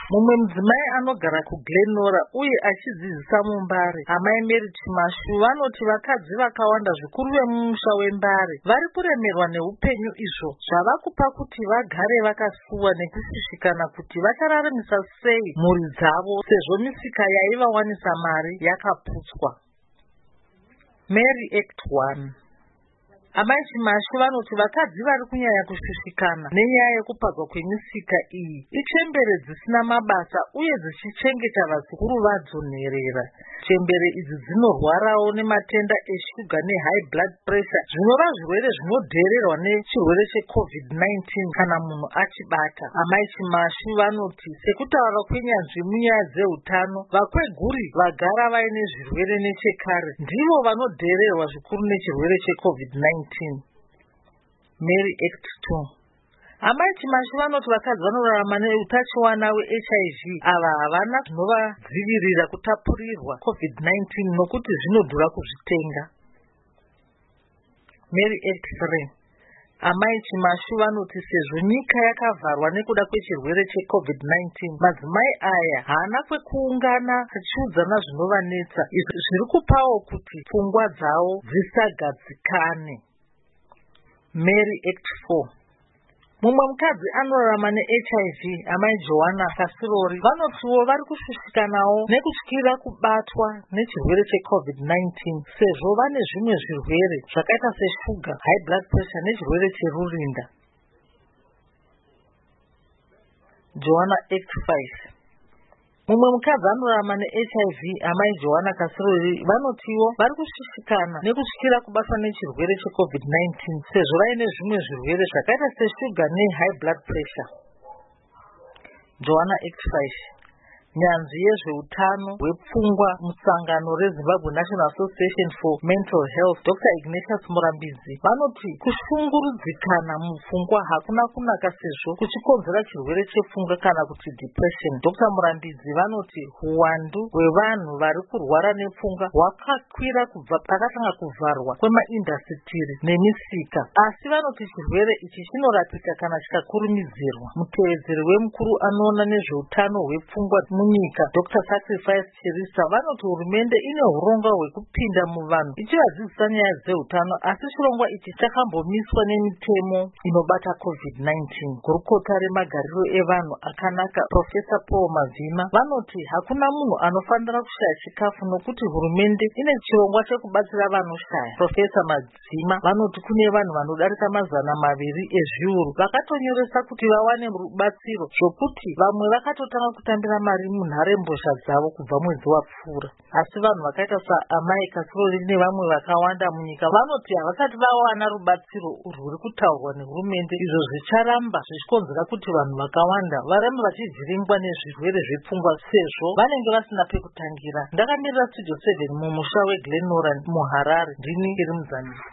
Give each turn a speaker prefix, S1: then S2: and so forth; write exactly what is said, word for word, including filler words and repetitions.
S1: Mumwe mudzimai anogara kuGlenora uye achidzidzisa muMbare, amai Mary Chimashu, vanoti vakadzi vakawanda zvikuru vemumusha weMbare vari kuremerwa neupenyu, izvo zvava kupa kuti vagare vakasuwa nekushushikana kuti vachararamisa sei mhuri dzavo sezvo misika yaivawanisa mari yakaputswa. Mary Act one. Amai Chimashu vanoti vakadzi vari kunyanya kushushikana nenyaya yekupadzwa kwemisika iyi ichembere dzisina mabasa uye dzichichengeta vazukuru vadzo nherera. Chembere idzi dzinorwarawo nematenda eshuga nehigh blood pressure, zvinova zvirwere zvinodhererwa nechirwere checovid nineteen kana munhu achibata. Amai Chimashu vanoti sekutaura kwenyanzvi munyaya dzeutano, vakweguri vagara vaine zvirwere nechekare ndivo vanodhererwa zvikuru nechirwere checovid nineteen. Mary Act two. Amai Chimashu vanoti vakadzi vanorarama neutachiwana we-H I V ava havana zvinovadzivirira kutapurirwa covid nineteen nokuti zvinodhura kuzvitenga. Mary Act three. Amai Chimashu vanoti sezvo nyika yakavharwa nekuda kwechirwere checovid nineteen, madzimai aya haana kwekuungana achiudzana zvinovanetsa, izvi zviri kupawo kuti pfungwa dzavo dzisagadzikane. Mary Act four. Mumwe mukadzi anorarama ne-H I V, amai Joanna Kasirori, vanotiwo vari kushushikanawo nekutyira kubatwa nechirwere checovid nineteen sezvo vane zvimwe zvirwere zvakaita seshuga, high blood pressure nechirwere cherurinda. Joanna Act five. Mumwe mukadzi anorarama ne-H I V, amai Joanna Kasirori, vanotiwo vari kushushikana nekutyira kubatwa nechirwere checovid nineteen sezvo vaine zvimwe zvirwere zvakaita seshuga ne-high blood pressure. Joanna Act five. Nyanzvi yezveutano hwepfungwa musangano reZimbabwe National Association for Mental Health, Doctor Ignatius Murambidzi, vanoti kushungurudzikana mupfungwa hakuna kunaka sezvo kuchikonzera chirwere chepfungwa kana kuti depression. Doctor Murambidzi vanoti huwandu hwevanhu vari kurwara nepfungwa hwakakwira kubva pakatanga kuvharwa kwemaindasitiri nemisika, asi vanoti chirwere ichi chinorapika kana chikakurumidzirwa. Mutevedzeri wemukuru anoona nezveutano hwepfungwa munyika, Doctor Sacrifice Chirisa, vanoti hurumende ine hurongwa hwekupinda muvanhu ichivadzidzisa nyaya dzeutano, asi chirongwa ichi chakambomiswa nemitemo inobata covid nineteen. Gurukota remagariro evanhu akanaka Professor Paul Mavhima vanoti hakuna munhu anofanira kushaya chikafu nokuti hurumende ine chirongwa chekubatsira vanoshaya. Professor Mavhima vanoti kune vanhu vanodarika mazana maviri ezviuru vakatonyoresa kuti vawane rubatsiro, zvokuti vamwe vakatotanga kutambira mari munharembozha dzavo kubva mwedzi wapfuura. Asi vanhu vakaita saamai Kasirori nevamwe vakawanda munyika vanoti havasati vawana rubatsiro rwuri kutaurwa nehurumende, izvo zvicharamba zvichikonzera kuti vanhu vakawanda varambe vachivhiringwa nezvirwere zvepfungwa sezvo vanenge vasina pekutangira. Ndakamirira Studio seven mumusha weGlenora muHarare, ndini iri muzambique.